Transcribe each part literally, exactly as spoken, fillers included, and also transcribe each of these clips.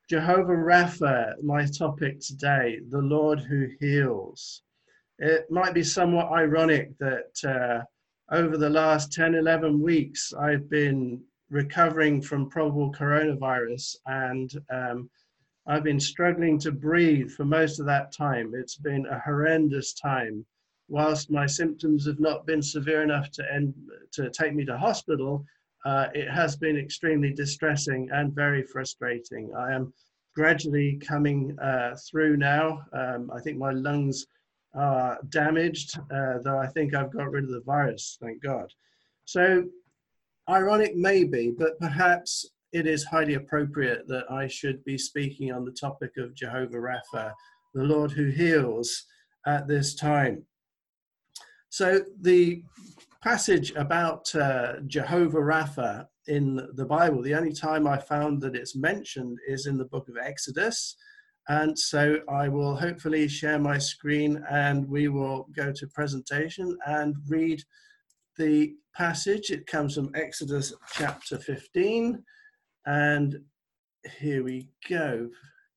Jehovah Rapha, my topic today, the Lord who heals. It might be somewhat ironic that uh, over the last ten, eleven weeks, I've been recovering from probable coronavirus and um, I've been struggling to breathe for most of that time. It's been a horrendous time. Whilst my symptoms have not been severe enough to end, to take me to hospital, uh, it has been extremely distressing and very frustrating. I am gradually coming uh, through now. Um, I think my lungs are damaged, uh, though I think I've got rid of the virus, thank God. So ironic maybe, but perhaps it is highly appropriate that I should be speaking on the topic of Jehovah Rapha, the Lord who heals, at this time. So the passage about uh, Jehovah Rapha in the Bible, the only time I found that it's mentioned is in the book of Exodus. And so I will hopefully share my screen and we will go to presentation and read the passage. It comes from Exodus chapter fifteen. And here we go.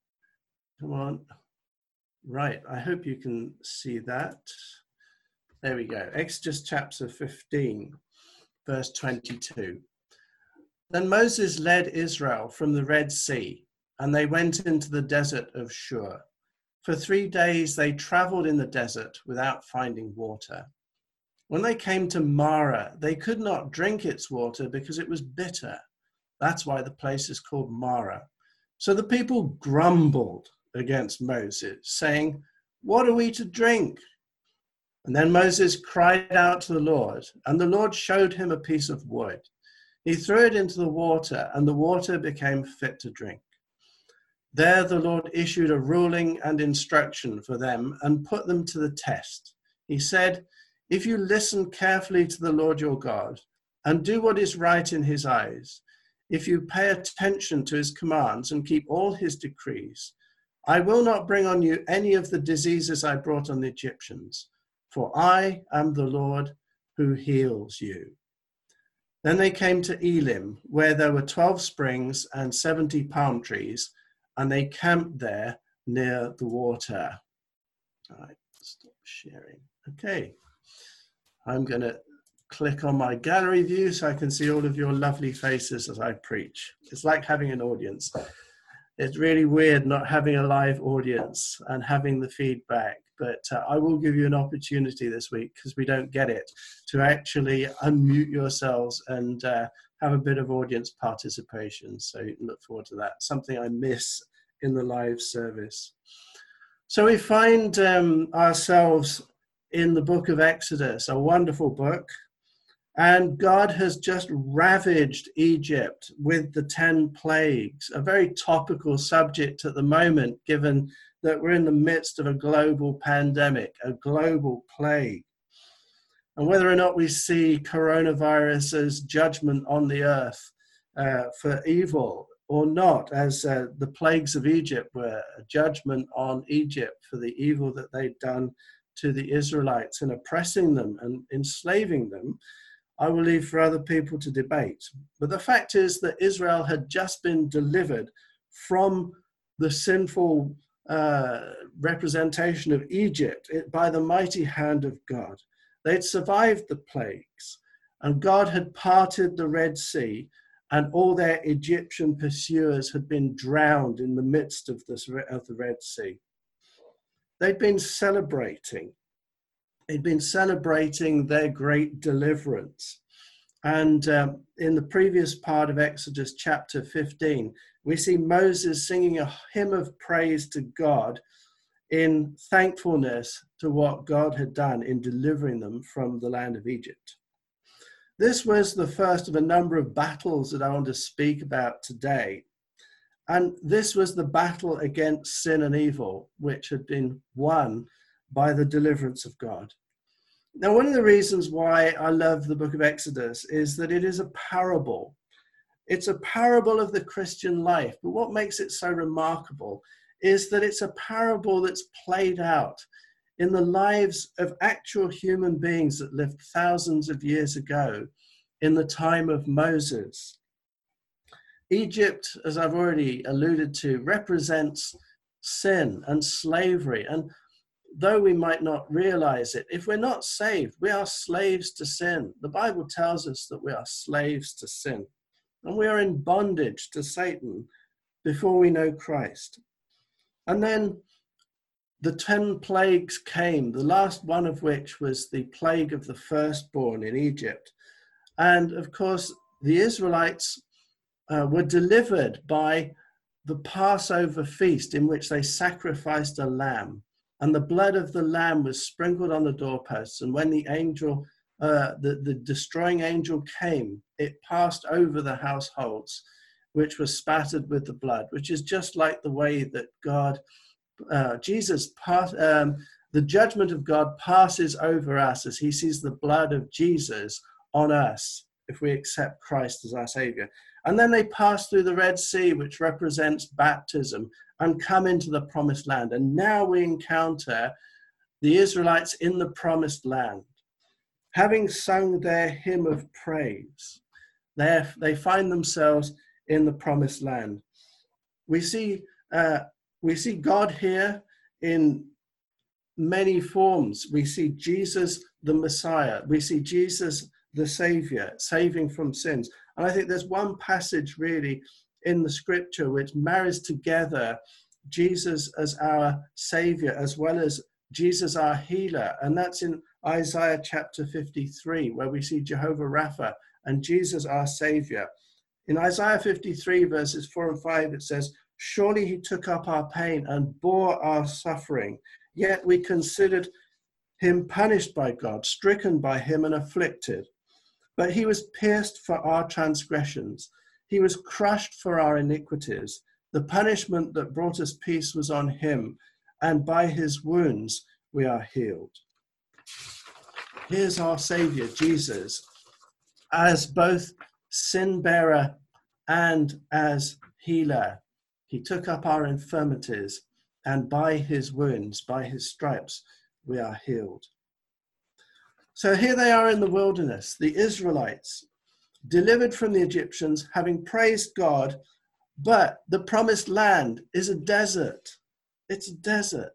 Come on. Right, I hope you can see that. There we go. Exodus chapter fifteen, verse twenty-two. Then Moses led Israel from the Red Sea, and they went into the desert of Shur. For three days they traveled in the desert without finding water. When they came to Marah, they could not drink its water because it was bitter. That's why the place is called Marah. So the people grumbled against Moses, saying, "What are we to drink?" And then Moses cried out to the Lord, and the Lord showed him a piece of wood. He threw it into the water, and the water became fit to drink. There the Lord issued a ruling and instruction for them and put them to the test. He said, "If you listen carefully to the Lord your God and do what is right in his eyes, if you pay attention to his commands and keep all his decrees, I will not bring on you any of the diseases I brought on the Egyptians, for I am the Lord who heals you." Then they came to Elim, where there were twelve springs and seventy palm trees, and they camped there near the water. All right, stop sharing. Okay, I'm going to click on my gallery view so I can see all of your lovely faces as I preach. It's like having an audience. It's really weird not having a live audience and having the feedback, but uh, I will give you an opportunity this week, because we don't get it, to actually unmute yourselves and uh, have a bit of audience participation. So look forward to that, something I miss in the live service. So we find um, ourselves in the book of Exodus, a wonderful book. And God has just ravaged Egypt with the ten plagues, a very topical subject at the moment, given that we're in the midst of a global pandemic, a global plague. And whether or not we see coronavirus as judgment on the earth uh, for evil or not, as uh, the plagues of Egypt were a judgment on Egypt for the evil that they'd done to the Israelites in oppressing them and enslaving them, I will leave for other people to debate. But the fact is that Israel had just been delivered from the sinful uh, representation of Egypt by the mighty hand of God. They'd survived the plagues, and God had parted the Red Sea, and all their Egyptian pursuers had been drowned in the midst of, this, of the Red Sea. They'd been celebrating. They'd been celebrating their great deliverance. And um, in the previous part of Exodus chapter fifteen, we see Moses singing a hymn of praise to God in thankfulness to what God had done in delivering them from the land of Egypt. This was the first of a number of battles that I want to speak about today. And this was the battle against sin and evil, which had been won by the deliverance of God. Now, one of the reasons why I love the book of Exodus is that it is a parable. It's a parable of the Christian life. But what makes it so remarkable is that it's a parable that's played out in the lives of actual human beings that lived thousands of years ago in the time of Moses. Egypt, as I've already alluded to, represents sin and slavery. And though we might not realize it, if we're not saved, we are slaves to sin. The Bible tells us that we are slaves to sin, and we are in bondage to Satan before we know Christ. And then the ten plagues came, the last one of which was the plague of the firstborn in Egypt. And of course, the Israelites uh, were delivered by the Passover feast, in which they sacrificed a lamb, and the blood of the lamb was sprinkled on the doorposts. And when the angel, uh, the, the destroying angel came, it passed over the households, which were spattered with the blood, which is just like the way that God, uh, Jesus, pass, um, the judgment of God passes over us as he sees the blood of Jesus on us if we accept Christ as our Savior. And then they pass through the Red Sea, which represents baptism, and come into the promised land. And now we encounter the Israelites in the promised land. Having sung their hymn of praise, they find themselves in the promised land. We see, uh, we see God here in many forms. We see Jesus, the Messiah. We see Jesus, the Savior, saving from sins. And I think there's one passage really in the scripture which marries together Jesus as our Savior as well as Jesus our healer. And that's in Isaiah chapter fifty-three, where we see Jehovah Rapha and Jesus our Savior. In Isaiah fifty-three, verses four and five, it says, "Surely he took up our pain and bore our suffering, yet we considered him punished by God, stricken by him and afflicted. But he was pierced for our transgressions. He was crushed for our iniquities. The punishment that brought us peace was on him, and by his wounds we are healed." Here's our Savior, Jesus, as both sin bearer and as healer. He took up our infirmities, and by his wounds, by his stripes, we are healed. So here they are in the wilderness, the Israelites, delivered from the Egyptians, having praised God, but the promised land is a desert. It's a desert.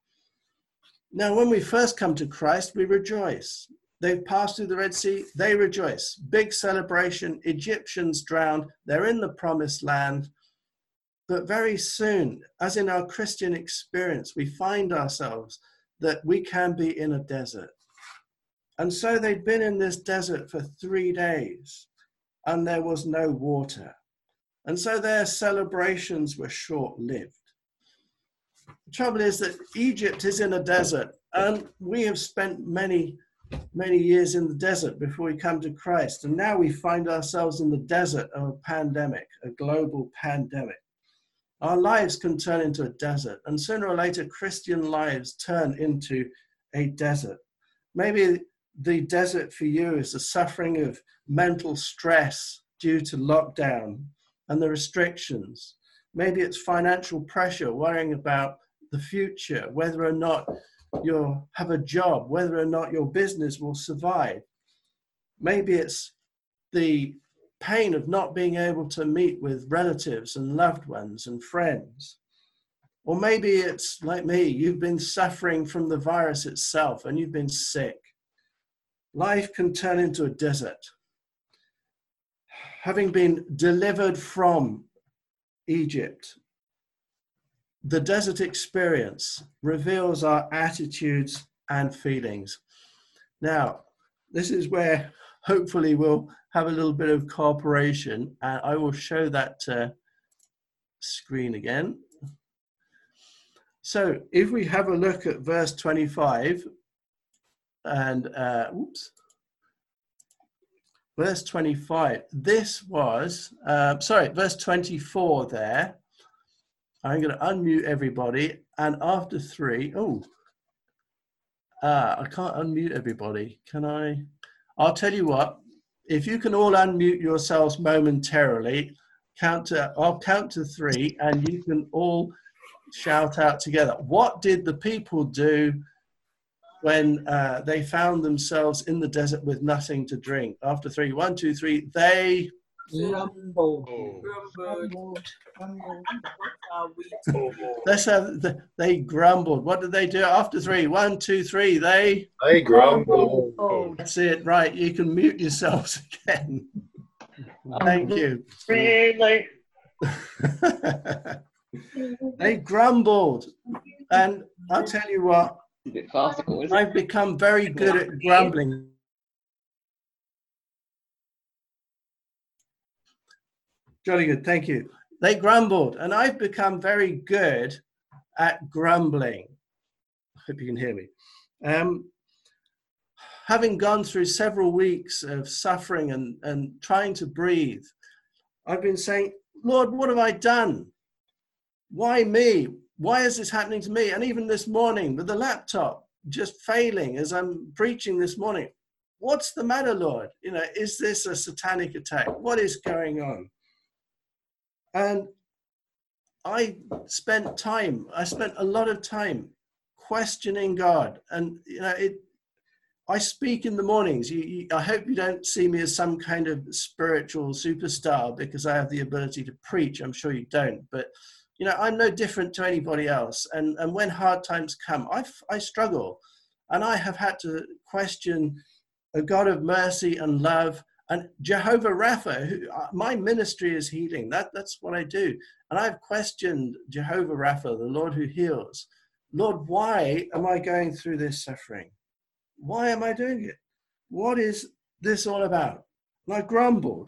Now, when we first come to Christ, we rejoice. They've passed through the Red Sea, they rejoice. Big celebration, Egyptians drowned, they're in the promised land. But very soon, as in our Christian experience, we find ourselves that we can be in a desert. And so they'd been in this desert for three days and there was no water. And so their celebrations were short-lived. The trouble is that Egypt is in a desert, and we have spent many, many years in the desert before we come to Christ. And now we find ourselves in the desert of a pandemic, a global pandemic. Our lives can turn into a desert, and sooner or later, Christian lives turn into a desert. Maybe the desert for you is the suffering of mental stress due to lockdown and the restrictions. Maybe it's financial pressure, worrying about the future, whether or not you'll have a job, whether or not your business will survive. Maybe it's the pain of not being able to meet with relatives and loved ones and friends. Or maybe it's like me, you've been suffering from the virus itself and you've been sick. Life can turn into a desert. Having been delivered from Egypt, the desert experience reveals our attitudes and feelings. Now, this is where hopefully we'll have a little bit of cooperation, and I will show that uh, screen again. So if we have a look at verse twenty-five, and uh, oops, verse twenty-five, this was, uh, sorry, verse twenty-four there. I'm going to unmute everybody, and after three, oh, uh, I can't unmute everybody. Can I? I'll tell you what, if you can all unmute yourselves momentarily, count to, I'll count to three, and you can all shout out together. What did the people do when uh, they found themselves in the desert with nothing to drink? After three, one, two, three, they Grumbled. Grumbled. Grumbled. What are we to do? Let's have the, they grumbled. What did they do after three? One, two, three. They They grumbled. Grumbled. That's it. Right. You can mute yourselves again. Thank you. Really? They grumbled. And I'll tell you what, A bit farcical, isn't it? I've become very good at grumbling. Jolly good. Thank you. They grumbled, and I've become very good at grumbling. I hope you can hear me. Um, having gone through several weeks of suffering and, and trying to breathe, I've been saying, Lord, what have I done? Why me? Why is this happening to me? And even this morning with the laptop just failing as I'm preaching this morning, what's the matter, Lord? You know, is this a satanic attack? What is going on? And I spent time, I spent a lot of time questioning God. And, you know, it, I speak in the mornings. You, you, I hope you don't see me as some kind of spiritual superstar because I have the ability to preach. I'm sure you don't. But, you know, I'm no different to anybody else. And, and when hard times come, I, I struggle. And I have had to question a God of mercy and love. And Jehovah Rapha, who, uh, my ministry is healing. That, that's what I do. And I've questioned Jehovah Rapha, the Lord who heals. Lord, why am I going through this suffering? Why am I doing it? What is this all about? And I grumbled.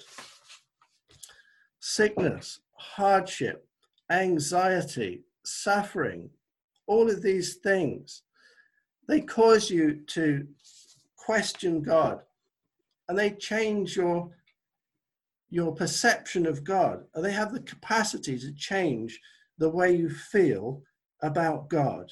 Sickness, hardship, anxiety, suffering, all of these things, they cause you to question God. And they change your, your perception of God. And they have the capacity to change the way you feel about God.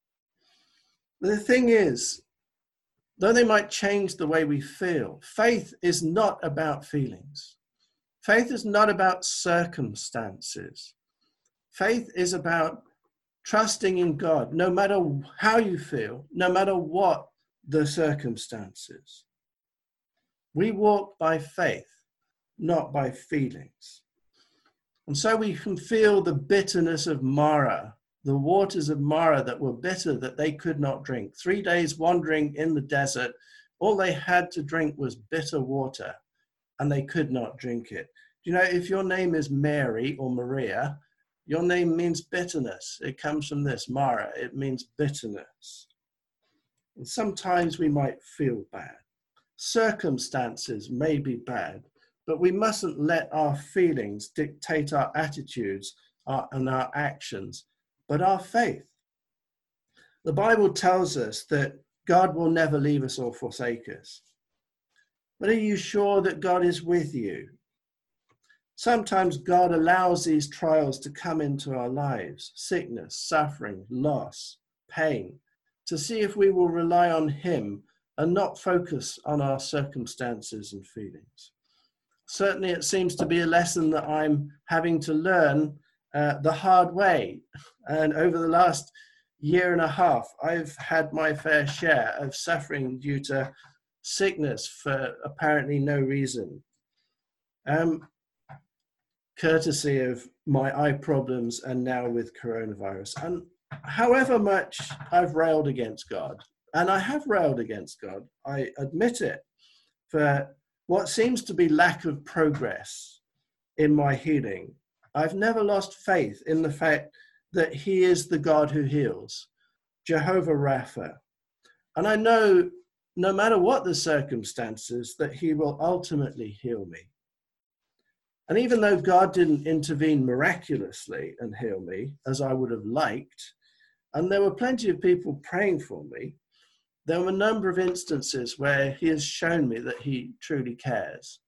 But the thing is, though they might change the way we feel, faith is not about feelings. Faith is not about circumstances. Faith is about trusting in God, no matter how you feel, no matter what the circumstances. We walk by faith, not by feelings. And so we can feel the bitterness of Mara, the waters of Mara that were bitter that they could not drink. Three days wandering in the desert, all they had to drink was bitter water, and they could not drink it. You know, if your name is Mary or Maria, your name means bitterness. It comes from this, Mara. It means bitterness. And sometimes we might feel bad. Circumstances may be bad, but we mustn't let our feelings dictate our attitudes our, and our actions, but our faith. The Bible tells us that God will never leave us or forsake us. But are you sure that God is with you? Sometimes God allows these trials to come into our lives, sickness, suffering, loss, pain, to see if we will rely on him and not focus on our circumstances and feelings. Certainly it seems to be a lesson that I'm having to learn uh, the hard way. And over the last year and a half, I've had my fair share of suffering due to sickness for apparently no reason. Um, courtesy of my eye problems and now with coronavirus. And however much I've railed against God, and I have railed against God, I admit it, for what seems to be lack of progress in my healing, I've never lost faith in the fact that he is the God who heals, Jehovah Rapha. And I know no matter what the circumstances, that he will ultimately heal me. And even though God didn't intervene miraculously and heal me, as I would have liked, and there were plenty of people praying for me, there were a number of instances where he has shown me that he truly cares.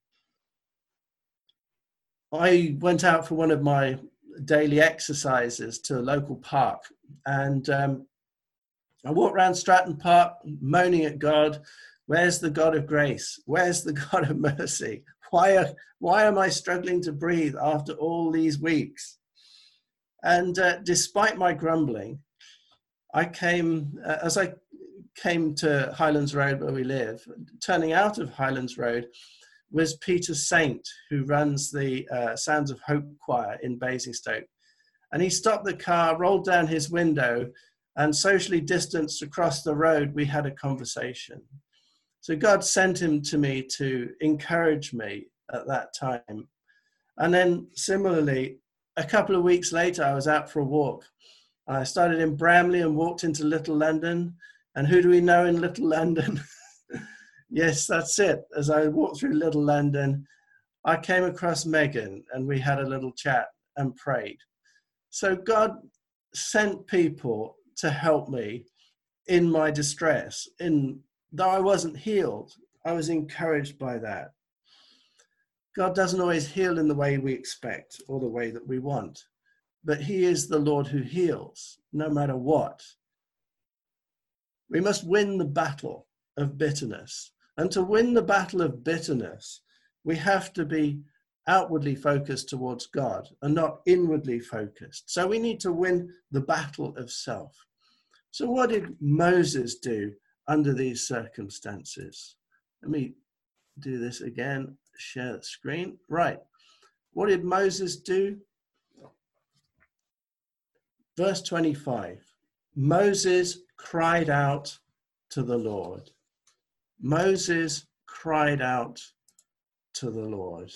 I went out for one of my daily exercises to a local park, and um, I walked around Stratton Park moaning at God, where's the God of grace? Where's the God of mercy? Why, are, why am I struggling to breathe after all these weeks? And uh, despite my grumbling, I came, uh, as I came to Highlands Road where we live, turning out of Highlands Road, was Peter Saint, who runs the uh, Sounds of Hope choir in Basingstoke. And he stopped the car, rolled down his window, and socially distanced across the road, we had a conversation. So God sent him to me to encourage me at that time. And then similarly, a couple of weeks later, I was out for a walk. I started in Bramley and walked into Little London. And who do we know in Little London? Yes, that's it. As I walked through Little London, I came across Megan and we had a little chat and prayed. So God sent people to help me in my distress. In, though I wasn't healed, I was encouraged by that. God doesn't always heal in the way we expect or the way that we want, but he is the Lord who heals, no matter what. We must win the battle of bitterness. And to win the battle of bitterness, we have to be outwardly focused towards God and not inwardly focused. So we need to win the battle of self. So what did Moses do under these circumstances? Let me do this again, share the screen. Right. What did Moses do? Verse twenty-five. Moses cried out to the Lord. Moses cried out to the Lord.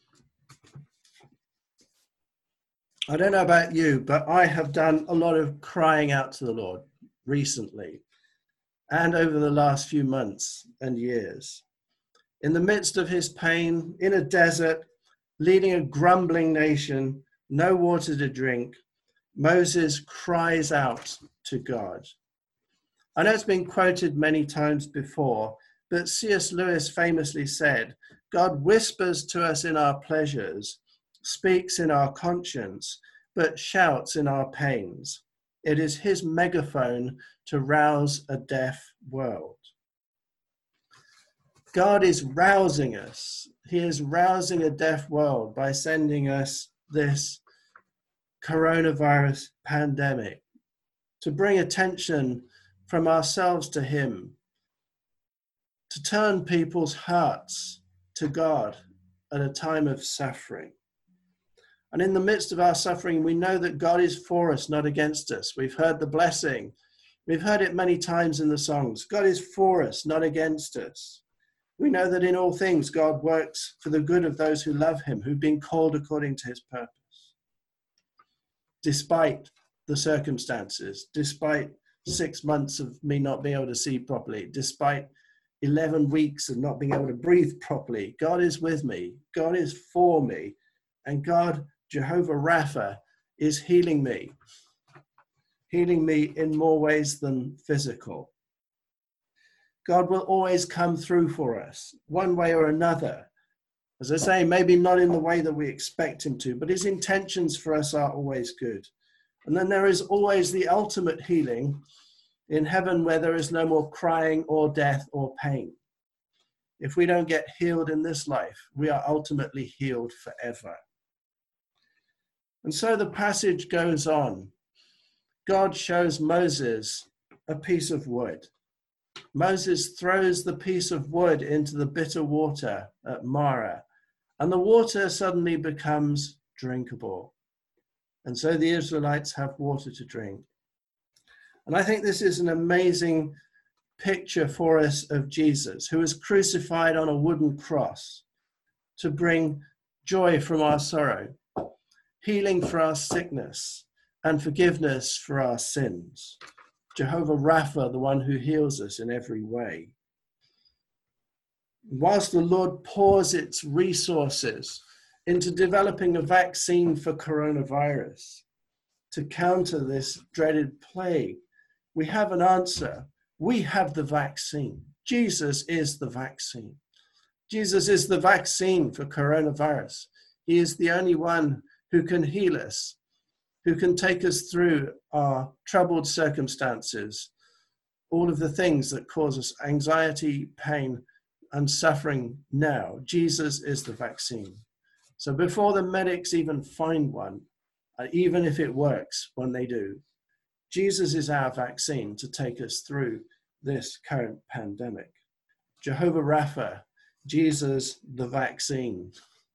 I don't know about you, but I have done a lot of crying out to the Lord recently and over the last few months and years. In the midst of his pain, in a desert, leading a grumbling nation, no water to drink, Moses cries out to God. I know it's been quoted many times before, but C S Lewis famously said, God whispers to us in our pleasures, speaks in our conscience, but shouts in our pains. It is his megaphone to rouse a deaf world. God is rousing us. He is rousing a deaf world by sending us this coronavirus pandemic to bring attention from ourselves to him, to turn people's hearts to God at a time of suffering. And in the midst of our suffering, we know that God is for us, not against us. We've heard the blessing. We've heard it many times in the songs. God is for us, not against us. We know that in all things, God works for the good of those who love him, who've been called according to his purpose. Despite the circumstances, despite six months of me not being able to see properly, despite eleven weeks of not being able to breathe properly, God is with me. God is for me. And God, Jehovah Rapha, is healing me. Healing me in more ways than physical. God will always come through for us, one way or another. As I say, maybe not in the way that we expect him to, but his intentions for us are always good. And then there is always the ultimate healing in heaven, where there is no more crying or death or pain. If we don't get healed in this life, we are ultimately healed forever. And so the passage goes on. God shows Moses a piece of wood. Moses throws the piece of wood into the bitter water at Marah, and the water suddenly becomes drinkable. And so the Israelites have water to drink. And I think this is an amazing picture for us of Jesus, who was crucified on a wooden cross to bring joy from our sorrow, healing for our sickness, and forgiveness for our sins. Jehovah Rapha, the one who heals us in every way. Whilst the Lord pours its resources into developing a vaccine for coronavirus to counter this dreaded plague, we have an answer. We have the vaccine. Jesus is the vaccine. Jesus is the vaccine for coronavirus. He is the only one who can heal us, who can take us through our troubled circumstances, all of the things that cause us anxiety, pain, and suffering now. Jesus is the vaccine. So before the medics even find one, uh, even if it works when they do, Jesus is our vaccine to take us through this current pandemic. Jehovah Rapha Jesus, the vaccine.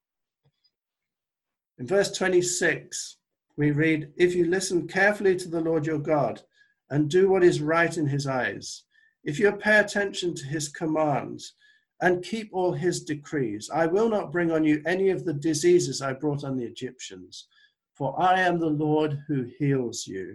In verse twenty-six, we read, if you listen carefully to the Lord your God and do what is right in his eyes, if you pay attention to his commands and keep all his decrees, I will not bring on you any of the diseases I brought on the Egyptians, for I am the Lord who heals you.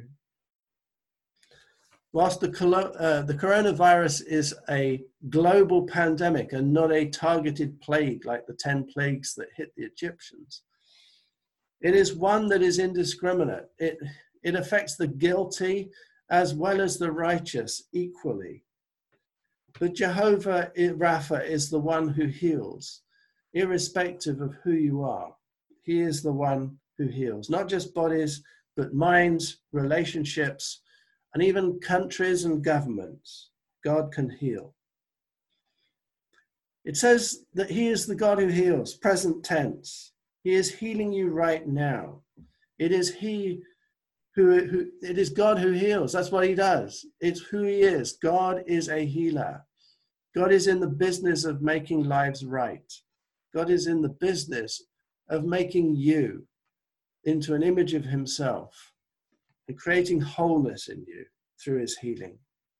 Whilst the, uh, the coronavirus is a global pandemic and not a targeted plague like the ten plagues that hit the Egyptians, it is one that is indiscriminate. It, it affects the guilty as well as the righteous equally. But Jehovah Rapha is the one who heals, irrespective of who you are. He is the one who heals, not just bodies, but minds, relationships, and even countries and governments. God can heal. It says that he is the God who heals, present tense. He is healing you right now. It is he who, who, it is God who heals. That's what he does. It's who he is. God is a healer. God is in the business of making lives right. God is in the business of making you into an image of himself and creating wholeness in you through his healing.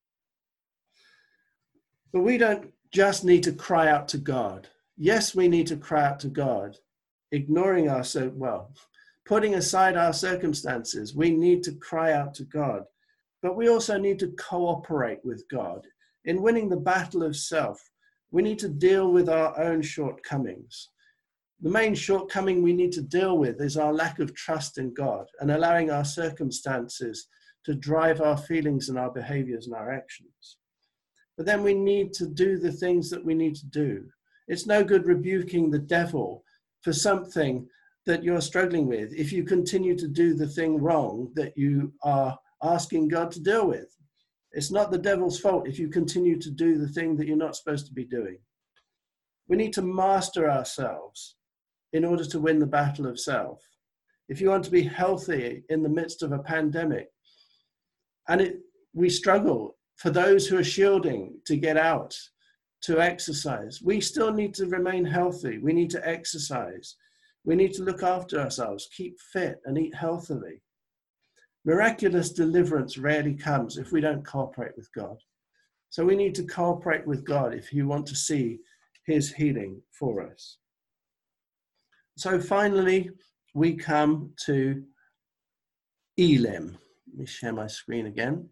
But we don't just need to cry out to God. Yes, we need to cry out to God, ignoring our, so well, putting aside our circumstances. We need to cry out to God, but we also need to cooperate with God. In winning the battle of self, we need to deal with our own shortcomings. The main shortcoming we need to deal with is our lack of trust in God and allowing our circumstances to drive our feelings and our behaviors and our actions. But then we need to do the things that we need to do. It's no good rebuking the devil for something that you're struggling with if you continue to do the thing wrong that you are asking God to deal with. It's not the devil's fault if you continue to do the thing that you're not supposed to be doing. We need to master ourselves in order to win the battle of self. If you want to be healthy in the midst of a pandemic, and it, we struggle for those who are shielding to get out, to exercise, we still need to remain healthy. We need to exercise. We need to look after ourselves, keep fit and eat healthily. Miraculous deliverance rarely comes if we don't cooperate with God. So we need to cooperate with God if you want to see his healing for us. So finally, we come to Elim. Let me share my screen again.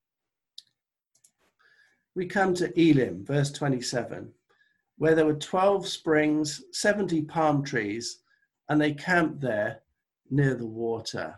We come to Elim, verse twenty-seven, where there were twelve springs, seventy palm trees, and they camped there near the water.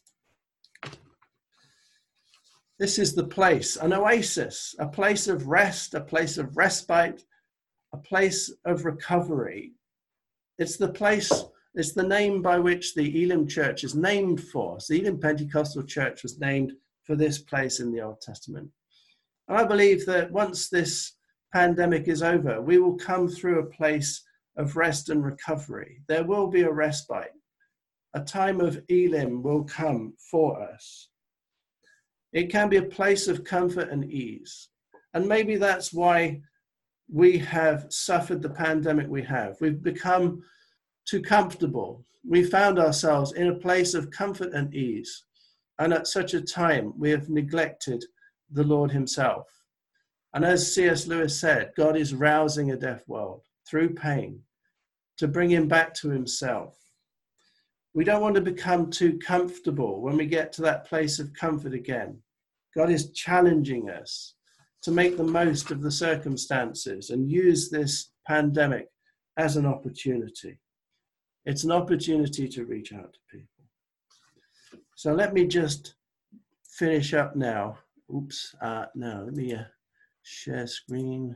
This is the place, an oasis, a place of rest, a place of respite, a place of recovery. It's the place, it's the name by which the Elim church is named for. So the Elim Pentecostal Church was named for this place in the Old Testament. And I believe that once this pandemic is over, we will come through a place of rest and recovery. There will be a respite. A time of Elim will come for us. It can be a place of comfort and ease. And maybe that's why we have suffered the pandemic we have. We've become too comfortable. We found ourselves in a place of comfort and ease. And at such a time, we have neglected the Lord himself. And as C S Lewis said, God is rousing a deaf world through pain to bring him back to himself. We don't want to become too comfortable when we get to that place of comfort again. God is challenging us to make the most of the circumstances and use this pandemic as an opportunity. It's an opportunity to reach out to people. So let me just finish up now. Oops, uh, no, let me uh, share screen.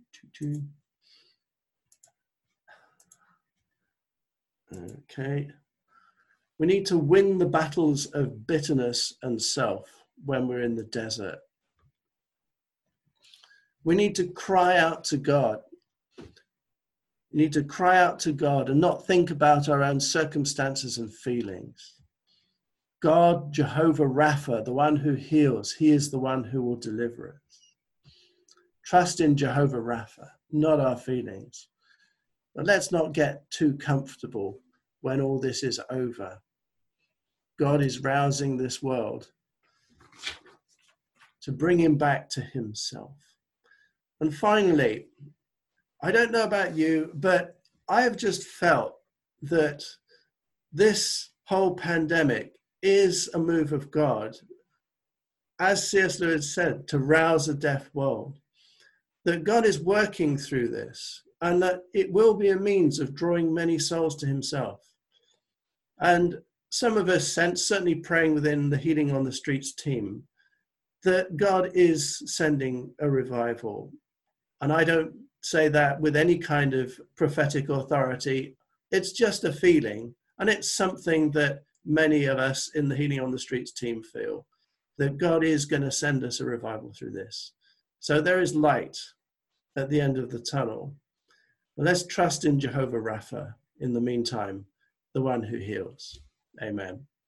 Okay. We need to win the battles of bitterness and self when we're in the desert. We need to cry out to God. We need to cry out to God and not think about our own circumstances and feelings. God, Jehovah Rapha, the one who heals, he is the one who will deliver us. Trust in Jehovah Rapha, not our feelings. But let's not get too comfortable when all this is over. God is rousing this world to bring him back to himself. And finally, I don't know about you, but I have just felt that this whole pandemic is a move of God, as C S Lewis said, to rouse a deaf world, that God is working through this and that it will be a means of drawing many souls to himself. And some of us sense, certainly praying within the Healing on the Streets team, that God is sending a revival. And I don't say that with any kind of prophetic authority. It's just a feeling. And it's something that many of us in the Healing on the Streets team feel, that God is going to send us a revival through this. So there is light at the end of the tunnel. But let's trust in Jehovah Rapha in the meantime, the one who heals. Amen.